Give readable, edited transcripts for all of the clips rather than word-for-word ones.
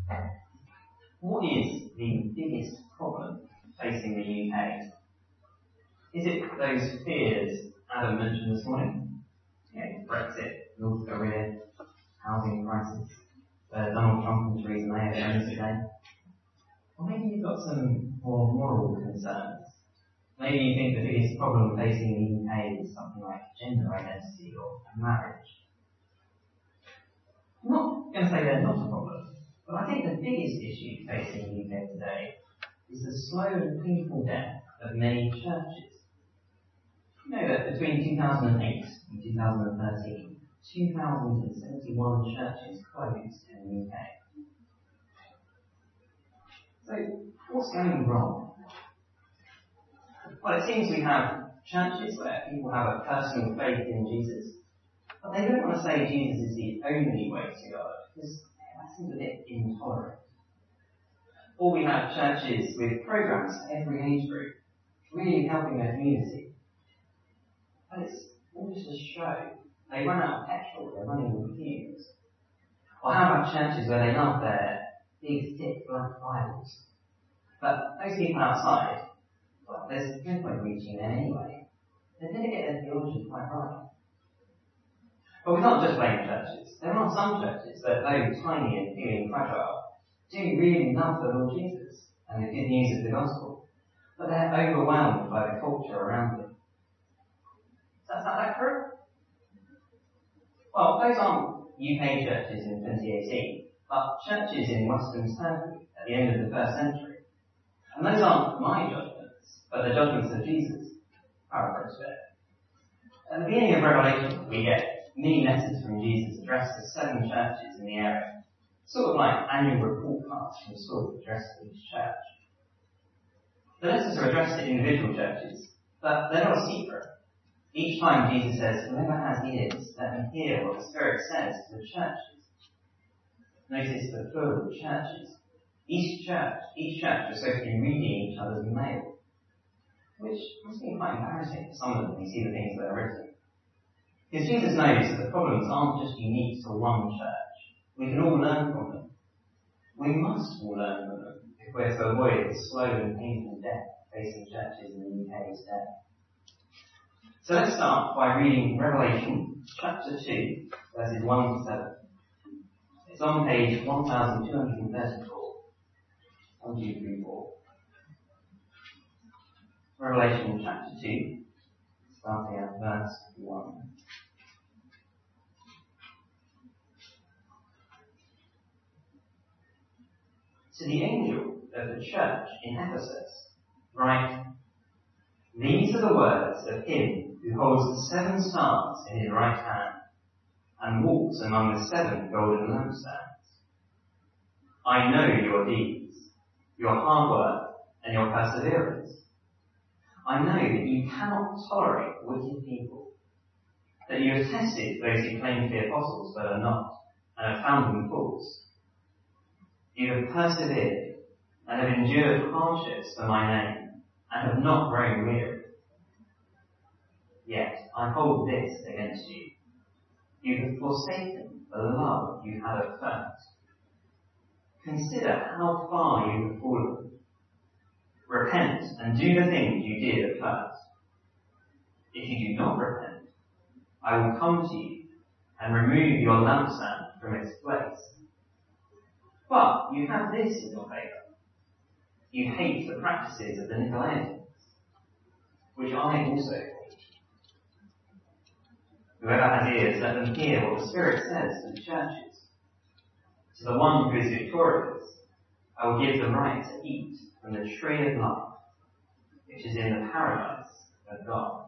What is the biggest problem facing the UK? Is it those fears Adam mentioned this morning? Brexit, North Korea, housing crisis, Donald Trump and Theresa May again today? Or maybe you've got some more moral concerns. Maybe you think the biggest problem facing the UK is something like gender identity or marriage. I'm not going to say they're not a problem, but I think the biggest issue facing the UK today is the slow and painful death of many churches. You know that between 2008 and 2013, 2,071 churches closed in the UK. So, what's going wrong? Well, it seems we have churches where people have a personal faith in Jesus, but they don't want to say Jesus is the only way to God, because that seems a bit intolerant. Or we have churches with programs for every age group, really helping their community. But it's all just a show. They run out of petrol, they're running on fumes. Or how about churches where they love their big, thick black Bibles? But those people outside, well, there's no point reaching them anyway. They're going to get their theology quite right. But we can't just blame churches. There are some churches that, though tiny and feeling fragile, do really love the Lord Jesus and the good news of the gospel, but they're overwhelmed by the culture around them. Does that sound accurate? Well, those aren't UK churches in 2018, but churches in Western Turkey at the end of the first century. And those aren't my judgments, but the judgments of Jesus. Paraphrase there. At the beginning of Revelation, we get many letters from Jesus addressed to 7 churches in the area, sort of like annual report cards from school addressed to each church. The letters are addressed to individual churches, but they're not a secret. Each time Jesus says, "Whoever has ears, let them hear what the Spirit says to the churches." Notice the plural of churches. Each church is supposed to be reading each other's mail, which must be quite embarrassing for some of them when you see the things that are written. Because Jesus knows that the problems aren't just unique to one church. We can all learn from them. We must all learn from them if we're to avoid the slow and painful death facing churches in the UK today. So let's start by reading Revelation chapter 2, verses 1 to 7. It's on page 1234. 1, 2, 3, 4. Revelation chapter 2, starting at verse 1. To the angel of the church in Ephesus, write, "These are the words of him who holds the 7 stars in his right hand and walks among the 7 golden lampstands. I know your deeds, your hard work, and your perseverance. I know that you cannot tolerate wicked people, that you have tested those who claim to be apostles but are not, and have found them false. You have persevered and have endured hardships for my name, and have not grown weary. Yet I hold this against you. You have forsaken the love you had at first. Consider how far you have fallen. Repent and do the things you did at first. If you do not repent, I will come to you and remove your lampstand from its place. But you have this in your favour. You hate the practices of the Nicolaitans, which I also hate. Whoever has ears, let them hear what the Spirit says to the churches. To the one who is victorious, I will give the right to eat from the tree of life, which is in the paradise of God."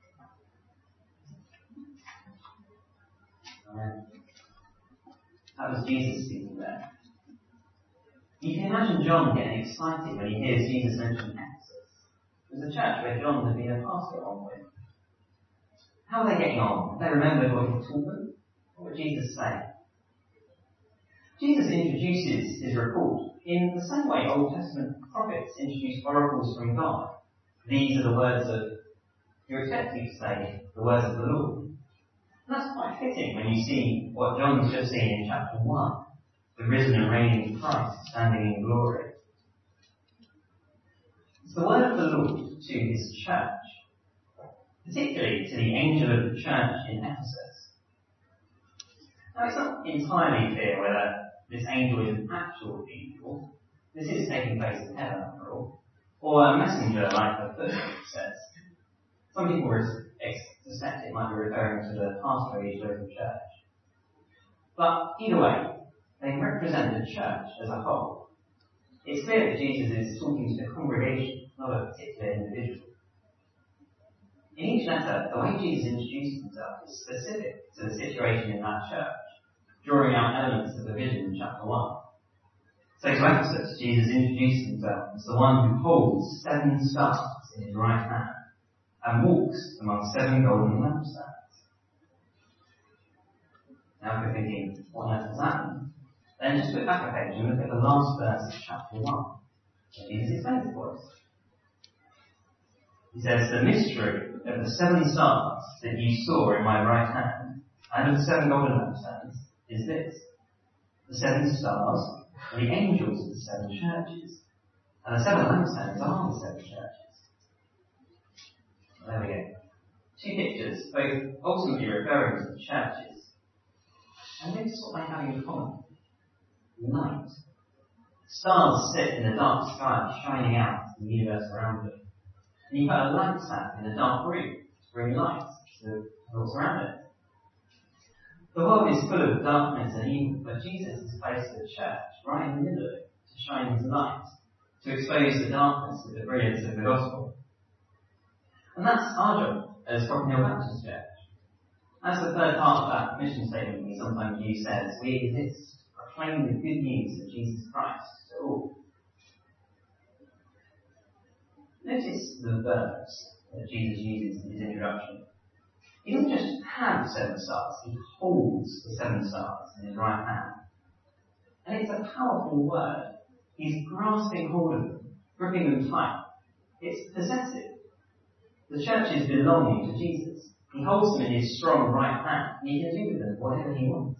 Amen. That was Jesus speaking there. You can imagine John getting excited when he hears Jesus mention Ephesus. It was a church where John had been a pastor at one point. How are they getting on? Have they remembered what he taught them? What would Jesus say? Jesus introduces his report in the same way Old Testament prophets introduce oracles from God. These are the words of, you expect you to say, the words of the Lord. And that's quite fitting when you see what John's just seen in chapter 1. the risen and reigning Christ standing in glory. It's the word of the Lord to his church, particularly to the angel of the church in Ephesus. Now, it's not entirely clear whether this angel is an actual angel. This is taking place in heaven, after all, or a messenger, like the footnote says. Some people suspect it might be referring to the pastor of each local church. But either way, they represent the church as a whole. It's clear that Jesus is talking to the congregation, not a particular individual. In each letter, the way Jesus introduces himself is specific to the situation in that church, drawing out elements of the vision in chapter 1. So to Ephesus, Jesus introduces himself as the one who holds 7 stars in his right hand and walks among 7 golden lampstands. Now if you're thinking, what on earth does that mean? Then just flip back a page and look at the last verse of chapter 1. And Jesus explains it for us. He says, the mystery of the 7 stars that you saw in my right hand and of the 7 golden lampstands is this. The 7 stars are the angels of the 7 churches, and the 7 lampstands are the 7 churches. There we go. 2 pictures, both ultimately referring to the churches. And notice what they have in common. Light. Stars sit in the dark sky, shining out in the universe around them. And you put a lampstand in a dark room to bring light to what's around it. The world is full of darkness and evil, but Jesus has placed the church right in the middle of it to shine his light, to expose the darkness with the brilliance of the gospel. And that's our job as Rock Hill Baptist Church. As the third part of that mission statement we sometimes use says, we exist to proclaim the good news of Jesus Christ to all. Notice the verbs that Jesus uses in his introduction. He doesn't just have 7 stars, he holds the 7 stars in his right hand. And it's a powerful word. He's grasping hold of them, gripping them tight. It's possessive. The churches belong to Jesus. He holds them in his strong right hand, and he can do with them whatever he wants.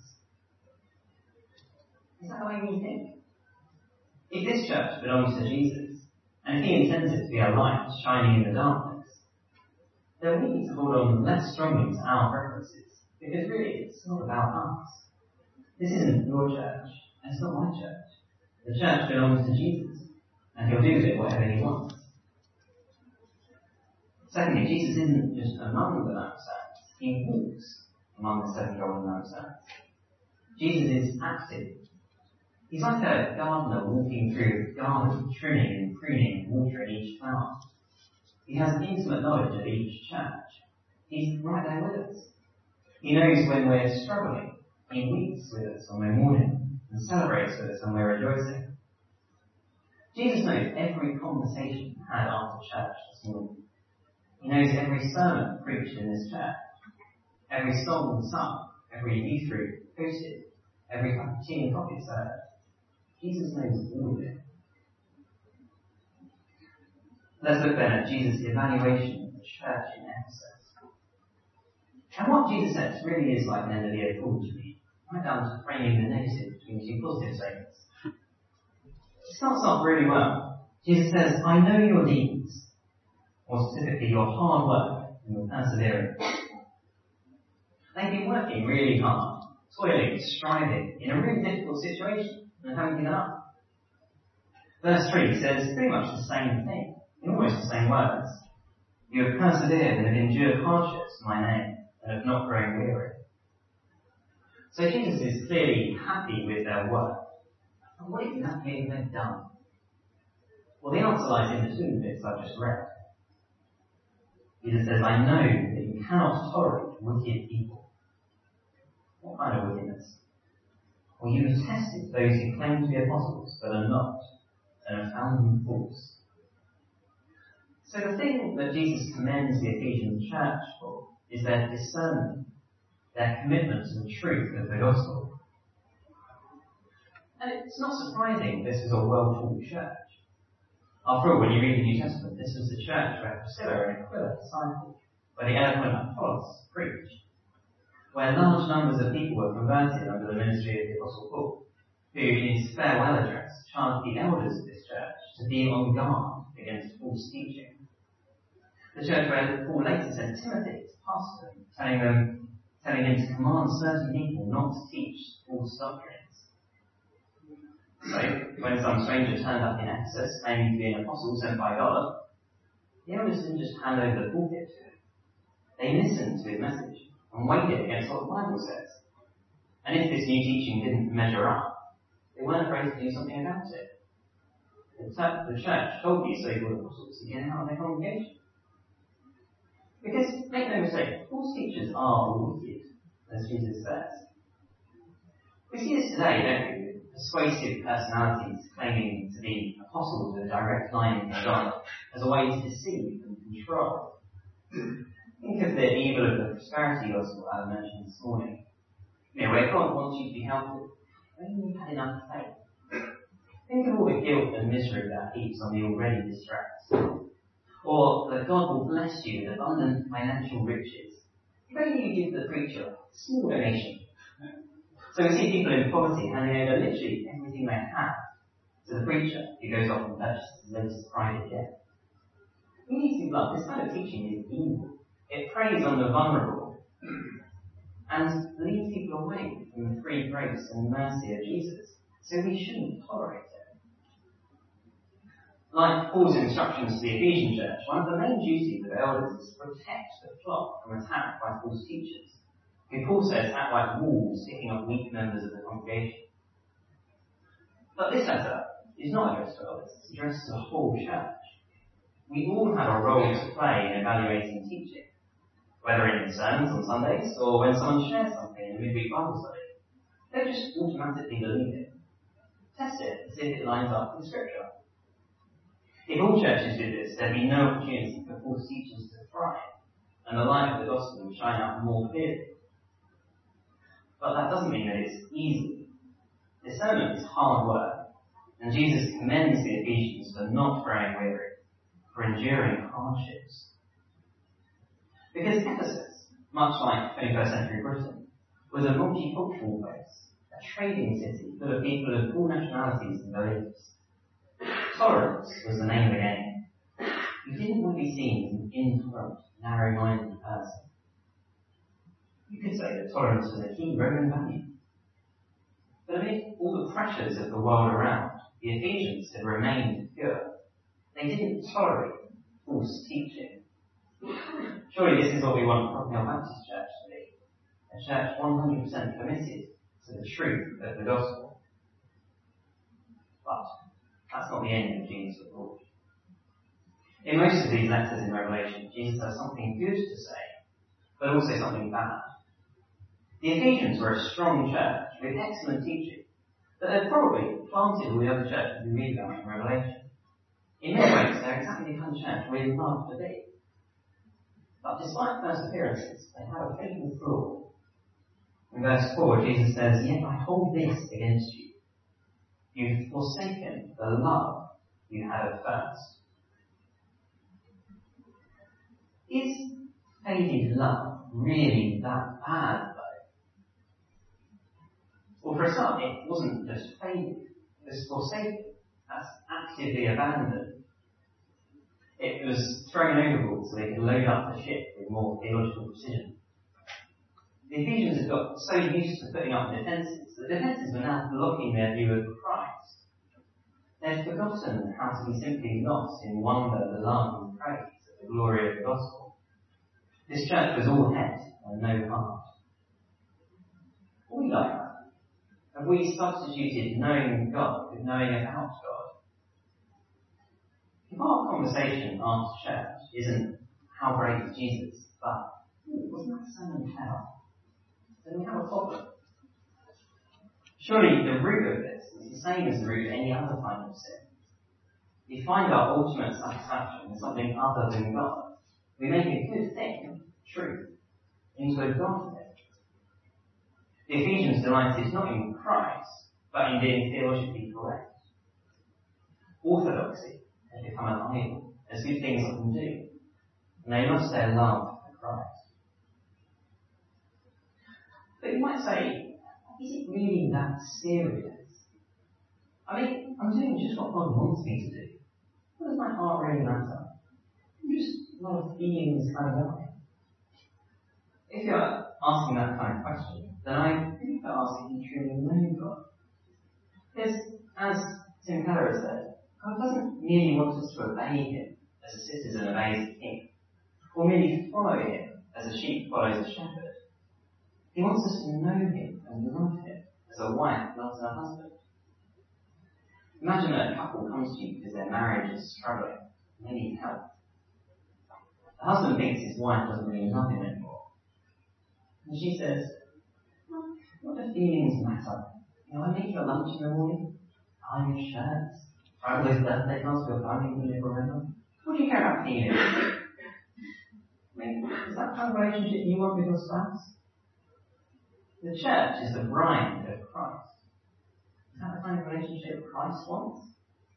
Is that the way we think? If this church belongs to Jesus, and if he intends it to be a light shining in the darkness, then we need to hold on less strongly to our preferences, because really it's not about us. This isn't your church, and it's not my church. The church belongs to Jesus, and he'll do with it whatever he wants. Secondly, Jesus isn't just among the lampstands, he walks among the 7 golden lampstands. Jesus is active. He's like a gardener walking through a garden, trimming and pruning and watering each flower. He has intimate knowledge of each church. He's right there with us. He knows when we're struggling. He weeps with us when we're mourning and celebrates with us when we're rejoicing. Jesus knows every conversation had after church this morning. He knows every sermon preached in this church, every song sung, every youth group hosted, every cup of tea and coffee served. Jesus knows all of it. Let's look then at Jesus' evaluation of the church in Ephesus. And what Jesus says really is like an end of the year call to me, right down to framing the negative between 2 positive statements. It starts off really well. Jesus says, I know your deeds, or specifically your hard work and your perseverance. They've been working really hard, toiling, striving, in a really difficult situation, and haven't given up. Verse 3 says pretty much the same thing, in almost the same words. You have persevered and have endured hardships for my name, and have not grown weary. So Jesus is clearly happy with their work. And what exactly have they done? Well, the answer lies in between the bits I've just read. Jesus says, I know that you cannot tolerate wicked people. What kind of wickedness? Well, you have tested those who claim to be apostles, but are not, and have found them false. So the thing that Jesus commends the Ephesian church for is their discernment, their commitment to the truth of the gospel. And it's not surprising this was a well-taught church. After all, when you read the New Testament, this was the church where Priscilla and Aquila discipled, where the eloquent Apollos preached, where large numbers of people were converted under the ministry of the Apostle Paul. who in his farewell address charged the elders of this church to be on guard against false teaching. The church where Paul later sent Timothy to pastor them, telling him to command certain people not to teach false doctrines. So, when some stranger turned up in Ephesus claiming to be an apostle sent by God, the elders didn't just hand over the pulpit to him. They listened to his message and weighed it against what the Bible says. And if this new teaching didn't measure up, they weren't afraid to do something about it. The church told these so-called apostles to get out of their congregation. Because, make no mistake, false teachers are all wicked, as Jesus says. We see this today, don't we? Persuasive personalities claiming to be apostles with a direct line from God as a way to deceive and control. Think of the evil of the prosperity gospel I mentioned this morning. Where God wants you to be healthy, when you've had enough faith. Think of all the guilt and misery that heaps on the already distressed. Or that God will bless you with abundant financial riches. When you give the preacher a small donation. So we see people in poverty handing over literally everything they have to the preacher who goes off and purchases the latest private jet. We need to be blunt. This kind of teaching is evil. It preys on the vulnerable and leads people away from the free grace and mercy of Jesus. So we shouldn't tolerate it. Like Paul's instructions to the Ephesian church, one of the main duties of elders is to protect the flock from attack by false teachers, who Paul says act like wolves picking up weak members of the congregation. But this letter is not addressed to elders, it's addressed to the whole church. We all have a role to play in evaluating teaching, whether in sermons on Sundays or when someone shares something in a midweek Bible study. Don't just automatically believe it. Test it to see if it lines up with Scripture. If all churches did this, there'd be no opportunity for false teachers to thrive, and the light of the gospel would shine out more clearly. But that doesn't mean that it's easy. Discernment is hard work, and Jesus commends the Ephesians for not growing weary, for enduring hardships. Because Ephesus, much like 21st century Britain, was a multicultural place, a trading city full of people of all nationalities and beliefs. Tolerance was the name of the game. You didn't want to be seen as an intolerant, narrow-minded person. You could say that tolerance was a key Roman value. But amid all the pressures of the world around, the Ephesians had remained pure. They didn't tolerate false teaching. Surely this is what we want Crocodile Baptist Church to be. A church 100% committed to the truth of the gospel. But that's not the end of Jesus' report. In most of these letters in Revelation, Jesus has something good to say, but also something bad. The Ephesians were a strong church with excellent teaching, but they're probably planted all the other churches we read about in Revelation. In many ways, they're exactly the kind of church we'd love to be. But despite first appearances, they have a fatal flaw. In verse 4, Jesus says, "Yet I hold this against you. You've forsaken the love you had at first." Is faded love really that bad, though? Well, for a start, it wasn't just faded. It was forsaken. That's actively abandoned. It was thrown overboard so they could load up the ship with more theological precision. The Ephesians had got so used to putting up defences, the defences were now blocking their view of Christ. They'd forgotten how to be simply lost in wonder, love and praise of the glory of the gospel. This church was all head and no heart. Are we like that? Have we substituted knowing God with knowing about God? If our conversation after church isn't how great is Jesus, but wasn't that sermon hell? Then we have a problem. Surely the root of this is the same as the root of any other kind of sin. We find our ultimate satisfaction in something other than God. We make a good thing, truth, into a God thing. The Ephesians delighted not in Christ, but in being theologically correct. Orthodoxy had become an idol, as good things often do, and they lost their love for Christ. But you might say, is it really that serious? I mean, I'm doing just what God wants me to do. What does my heart really matter? I'm just a lot of feelings kind of guy. If you're asking that kind of question, then I think you're asking if you truly know God. Because, as Tim Keller has said, God doesn't merely want us to obey Him as a citizen obeys a king, or merely follow Him as a sheep follows a shepherd. He wants us to know Him and love Him as a wife loves her husband. Imagine that a couple comes to you because their marriage is struggling and they need help. The husband thinks his wife doesn't really love him anymore. And she says, what do feelings matter? I make your lunch in the morning, iron your shirts, write those birthday cards for your family who live around. What do you care about feelings? I mean, is that the kind of relationship you want with your spouse? The church is the bride of Christ. Is that the kind of relationship Christ wants?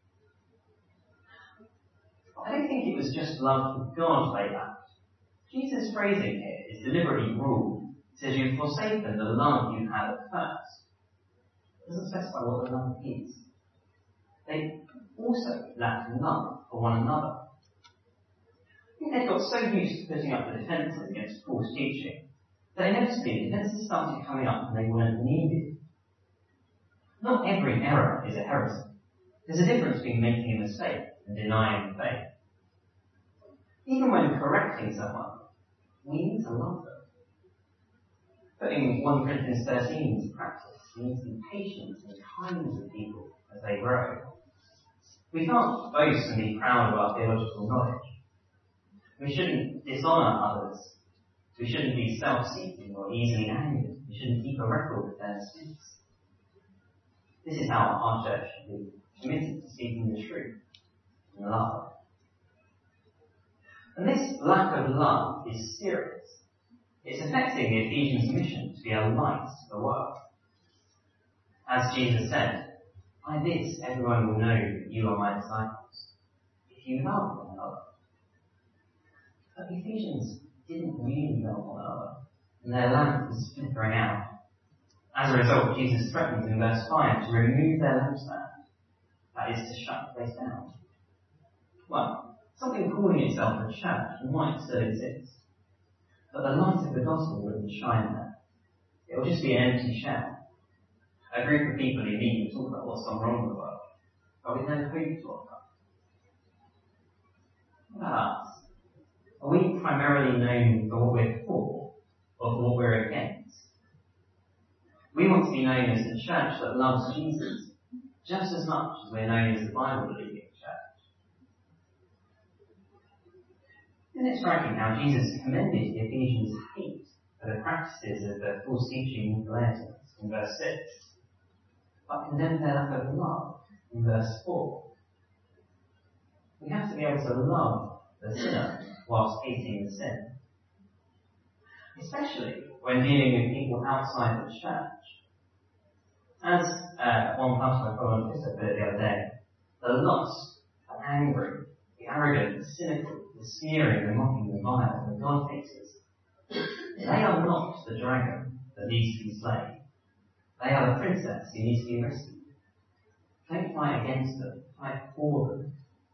I don't think it was just love for God they lacked. Jesus' phrasing here is deliberately ruled. It says you've forsaken the love you had at first. It doesn't specify what the love is. They also lacked love for one another. I think they got so used to putting up the defences against false teaching that inevitably the defences started coming up and they weren't needed. Not every error is a heresy. There's a difference between making a mistake and denying the faith. Even when correcting someone, we need to love them. Putting 1 Corinthians 13 into practice, we need to be patient and kind with people as they grow. We can't boast and be proud of our theological knowledge. We shouldn't dishonour others. We shouldn't be self-seeking or easily angered. We shouldn't keep a record of their mistakes. This is how our church should be committed to seeking the truth and love. And this lack of love is serious. It's affecting the Ephesians' mission to be a light to the world. As Jesus said, by this everyone will know that you are my disciples, if you love one another. But the Ephesians didn't really love one another, and their lamp was flickering out. As a result, Jesus threatens in verse 5 to remove their lampstand, that is, to shut the place down. Well, something calling itself a church might still exist, but the light of the gospel wouldn't shine there. It will just be an empty shell. A group of people who meet and talk about what's gone wrong in the world, but with no hope to offer. What about us? Are we primarily known for what we're for, or for what we're against? We want to be known as a church that loves Jesus, just as much as we're known as the Bible-believing church. Isn't it striking how Jesus commended the Ephesians' hate for the practices of the false teaching of the Nicolaitans in verse 6, but condemned their lack of love in verse 4? We have to be able to love the sinner whilst hating the sin. Especially when dealing with people outside the church. As one pastor I followed on Twitter put it the other day, the lost, the angry, the arrogant, the cynical, the sneering, the mocking, the vile, the God haters, they are not the dragon that needs to be slain. They are the princess who needs to be rescued. Don't fight against them, fight for them.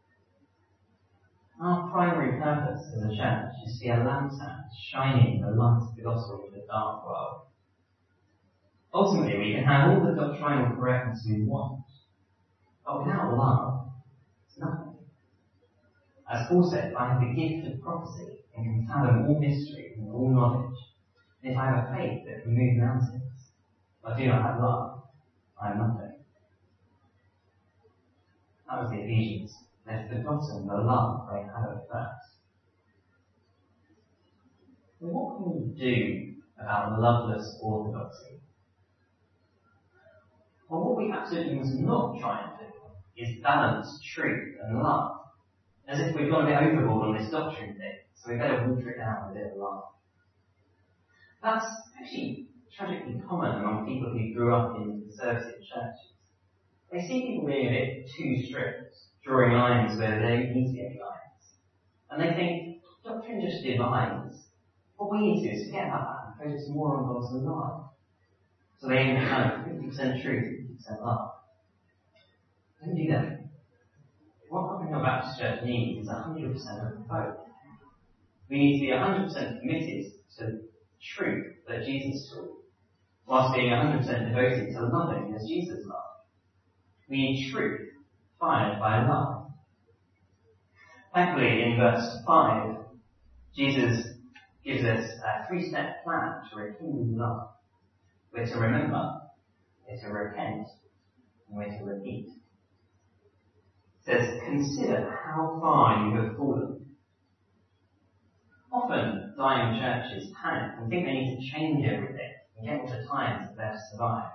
Our primary purpose as a church is to be a lampstand shining the light of the gospel in a dark world. Ultimately, we can have all the doctrinal correctness we want, but without love, it's nothing. As Paul said, I have the gift of prophecy and can fathom all mystery and all knowledge. And if I have a faith that can move mountains, but I do not have love, I am nothing. That was the Ephesians. They've forgotten the love they had at first. So what can we do about loveless orthodoxy? Well, what we absolutely must not try and do is balance truth and love, as if we've gone a bit overboard on this doctrine thing, so we better water it down with a bit of love. That's actually tragically common among people who grew up in conservative churches. They see people being a bit too strict, drawing lines where there don't need to be any lines. And they think, doctrine just divides. What we need to do is forget about that and focus more on God's love. So they aim at kind of 50% truth, 50% love. Don't do that. What Rockingham Baptist Church needs is 100% of both. We need to be 100% committed to truth that Jesus taught, whilst being 100% devoted to loving as Jesus loved. We need truth fired by love. Thankfully, in verse 5, Jesus gives us a 3-step plan to rekindle love. We're to remember, we're to repent, and we're to repeat. It says, consider how far you have fallen. Often, dying churches panic and think they need to change everything and get onto times that they'll survive.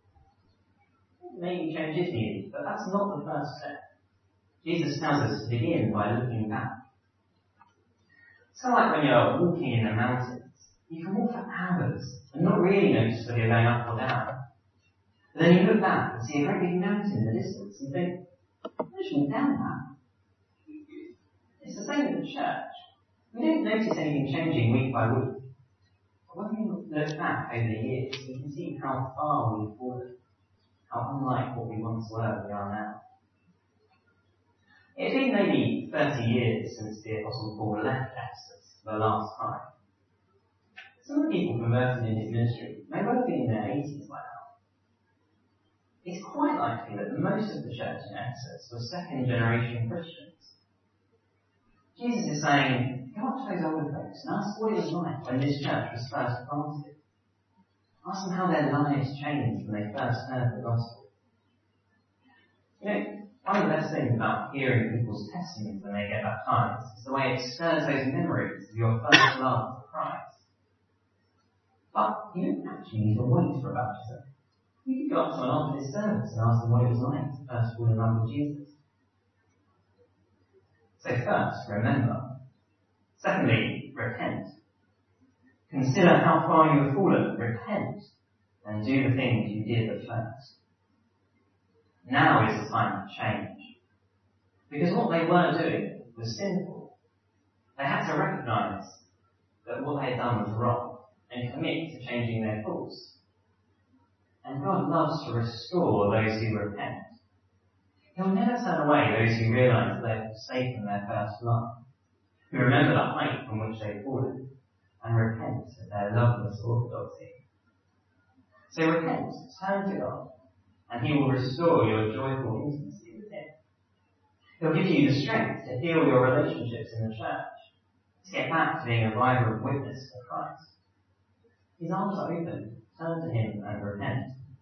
Maybe change is needed, but that's not the first step. Jesus tells us to begin by looking back. It's kind of like when you're walking in the mountains. You can walk for hours and not really notice whether you're going up or down. But then you look back and see a great big mountain in the distance and think, I just walked down that. It's the same with the church. We don't notice anything changing week by week. But when we look back over the years, we can see how far we've fallen, how unlike what we once were we are now. It's been maybe 30 years since the Apostle Paul left Ephesus for the last time. Some of the people converted in his ministry may well be in their 80s by now. It's quite likely that most of the church in Ephesus were second-generation Christians. Jesus is saying, go up to those older folks and ask what it was like when this church was first planted. Ask them how their lives changed when they first heard the gospel. You know, one of the best things about hearing people's testimonies when they get baptized is the way it stirs those memories of your first love for Christ. But you don't actually need to wait for a baptism. You can go up to someone after this service and ask them what it was like to first fall in love with Jesus. So first, remember. Secondly, repent. Consider how far you have fallen. Repent and do the things you did at first. Now is the time to change. Because what they were doing was sinful. They had to recognise that what they had done was wrong and commit to changing their course. And God loves to restore those who repent. He'll never turn away those who realise that they've forsaken their first love, who remember the height from which they've fallen, and repent of their loveless orthodoxy. So repent, turn to God, and He will restore your joyful intimacy with Him. He'll give you the strength to heal your relationships in the church, to get back to being a vibrant witness for Christ. His arms are open. Turn to Him and repent.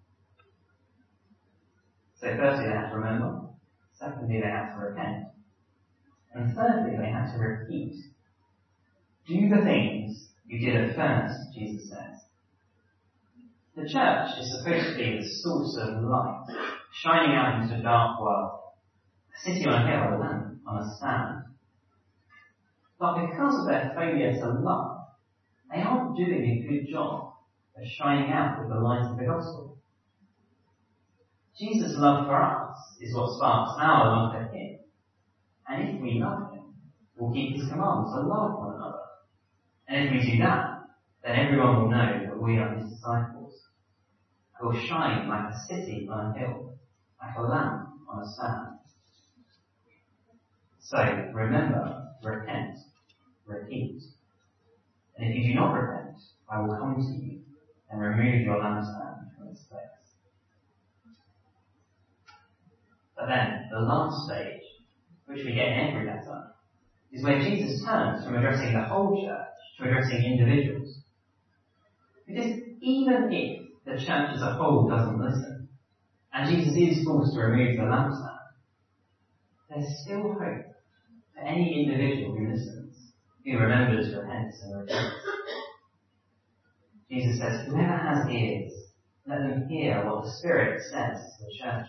So firstly, they had to remember. Secondly, they had to repent. And thirdly, they had to repeat. Do the things you did at first, Jesus says. The church is supposed to be the source of light, shining out into a dark world. A city on a hill, a lamp on a stand. But because of their failure to love, they aren't doing a good job of shining out with the light of the gospel. Jesus' love for us is what sparks our love for Him. And if we love Him, we'll keep His command to love one another. And if we do that, then everyone will know that we are His disciples. We'll shine like a city on a hill, like a lamp on a stand. So, remember, repent, repeat. And if you do not repent, I will come to you and remove your lampstand from its place. But then, the last stage, which we get in every letter, is where Jesus turns from addressing the whole church to addressing individuals. Because even if the church as a whole doesn't listen, and Jesus is forced to remove the lampstand, there's still hope for any individual who listens, who remembers, repents, and repents. Jesus says, whoever has ears, let them hear what the Spirit says to the churches.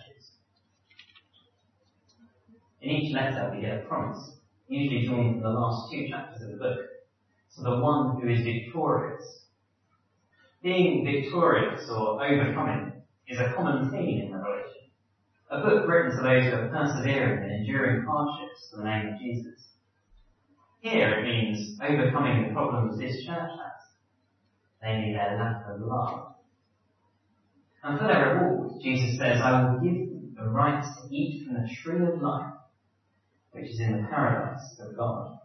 In each letter we get a promise, usually drawn from the last 2 chapters of the book, to the one who is victorious. Being victorious or overcoming is a common theme in Revelation. A book written to those who are persevering and enduring hardships for the name of Jesus. Here it means overcoming the problems this church has, namely their lack of love. And for their reward, Jesus says, I will give them the right to eat from the tree of life, which is in the paradise of God.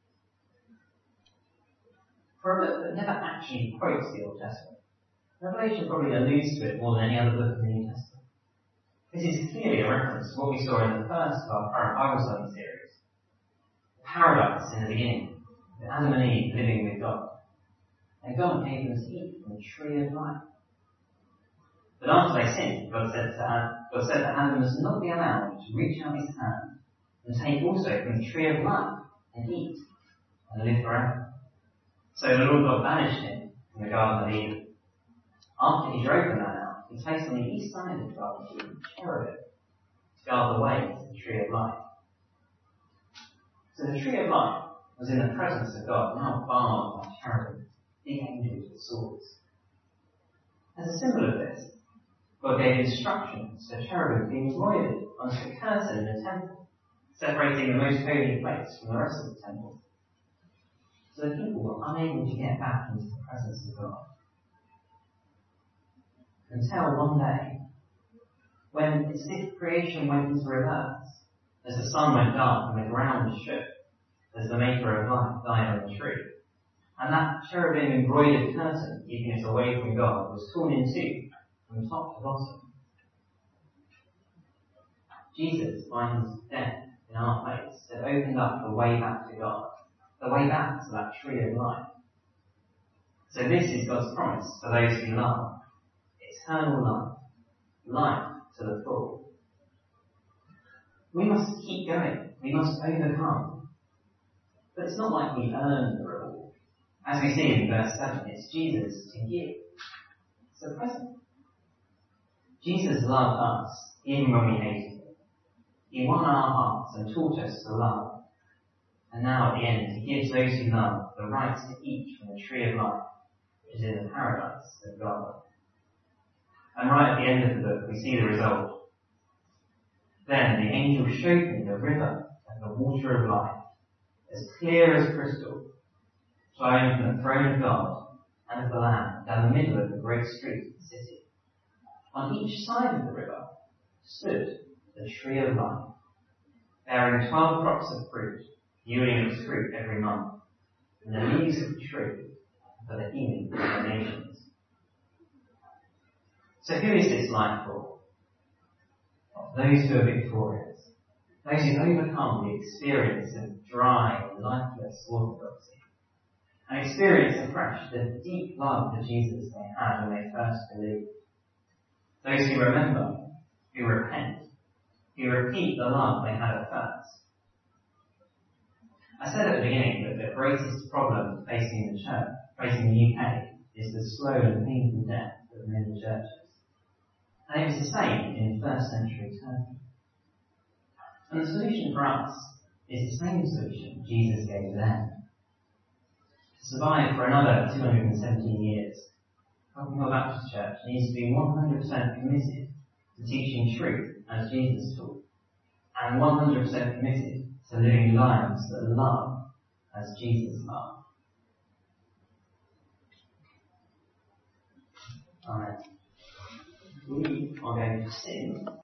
For a book that never actually quotes the Old Testament, Revelation probably alludes to it more than any other book in the New Testament. This is clearly a reference to what we saw in the first of our current Bible study series. Paradise in the beginning, with Adam and Eve living with God. And God gave them to eat from the tree of life. But after they sinned, God said that Adam must not be allowed to reach out his hand and take also from the tree of life and eat and live forever. So the Lord God banished him from the Garden of Eden. After he drove the man out, he placed on the east side of the Garden of Eden cherubim to guard the way to the tree of life. So the tree of life was in the presence of God, now barred by cherubim, big angels with swords. As a symbol of this, God gave instructions for cherubim being embroidered onto the curtain in the temple, separating the most holy place from the rest of the temple. So the people were unable to get back into the presence of God. Until one day, when it's as if creation went into reverse, as the sun went dark and the ground shook, as the maker of life died on the tree. And that cherubim embroidered curtain, keeping us away from God, was torn in two, from top to bottom. Jesus, by his death in our place, had opened up the way back to God, the way back to that tree of life. So this is God's promise for those who love. Eternal life, life to the full. We must keep going. We must overcome. But it's not like we earn the reward. As we see in verse 7, it's Jesus to give. It's a present. Jesus loved us even when we hated him. He won our hearts and taught us to love. And now at the end, he gives those who love the right to eat from the tree of life, which is in the paradise of God. And right at the end of the book, we see the result. Then the angel showed me the river and the water of life, as clear as crystal, flowing from the throne of God and of the Lamb down the middle of the great street of the city. On each side of the river stood the tree of life, bearing 12 crops of fruit, yielding its fruit every month, and the leaves of the tree for the healing of the nations. So who is this life for? Those who are victorious. Those who overcome the experience of dry and lifeless orthodoxy. And experience afresh the deep love for Jesus they had when they first believed. Those who remember, who repent, who repeat the love they had at first. I said at the beginning that the greatest problem facing the church, facing the UK, is the slow and painful death of many churches. And it was the same in first century Turkey. And the solution for us is the same solution Jesus gave them. To survive for another 217 years, Cotton Hill Baptist Church needs to be 100% committed to teaching truth as Jesus taught, and 100% committed to living lives that love as Jesus loved. Amen. We are going to sing